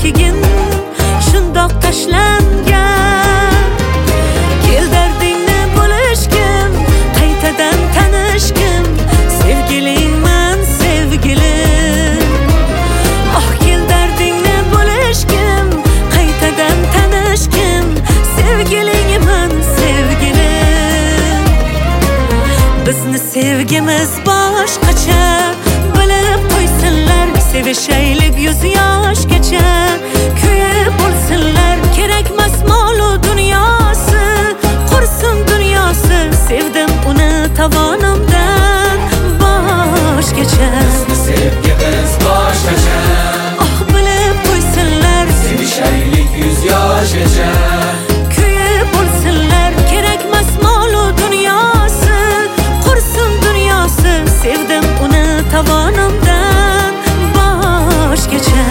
keyin shundoq tashlangan. Kel dardingni bo'lishgim, qaytadan tanishgim, sevgilingman sevgilim. Oh kel dardingni bo'lishgim, qaytadan tanishgim, sevgilingman sevgilim. Bizni sevgimiz boshqacha, bilib qo'ysinlar, sevishaylik 100 yoshgacha. Kuyib bo'lsinlar, kerakmas molu dunyosi, qursin dunyosi, sevdim uni tovonimdan boshgacha. Bizni sevgimiz boshqacha, Oh bilib qo'ysinlar, sevishaylik 100 yoshgacha. kuyib bo'lsinlar, kerakmas molu dunyosi, qursin dunyosi, sevdim uni tovonimdan boshgacha.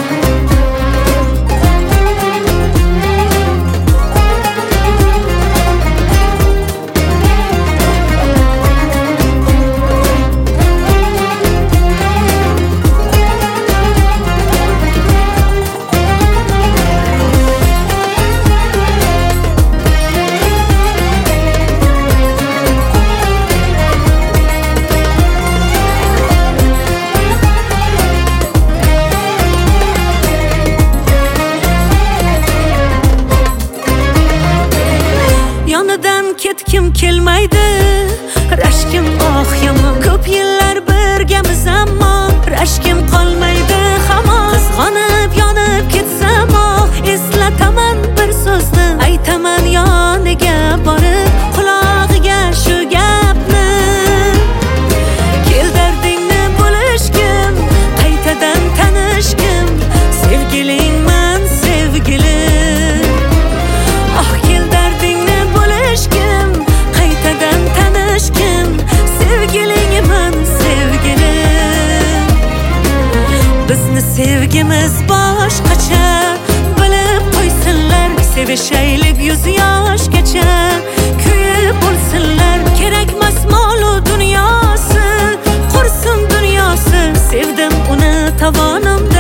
Yonidan ketkim kelmaydi, rashkim oh yomon. Ko'p yillar birgamiz ammo rashkim qolmaydi hamon. Qizg'onib yonib ketsam eslataman bir so'zni, aytaman yoniga borib qulog'iga shu gapni. Kel dardingni bo'lishgim, qaytadan tanishgim, sevgilingman sevgilim. Oh kel dardingni bo'lishgim, qaytadan tanishgim, sevgilingman sevgilim. Bizni sevgimiz boshqacha, bilib qo'ysinlar, sevishaylik 100 yoshgacha. Kuyib bo'lsinlar, kerakmas molu dunyosi, qursin dunyosi, sevdim uni tovonimdan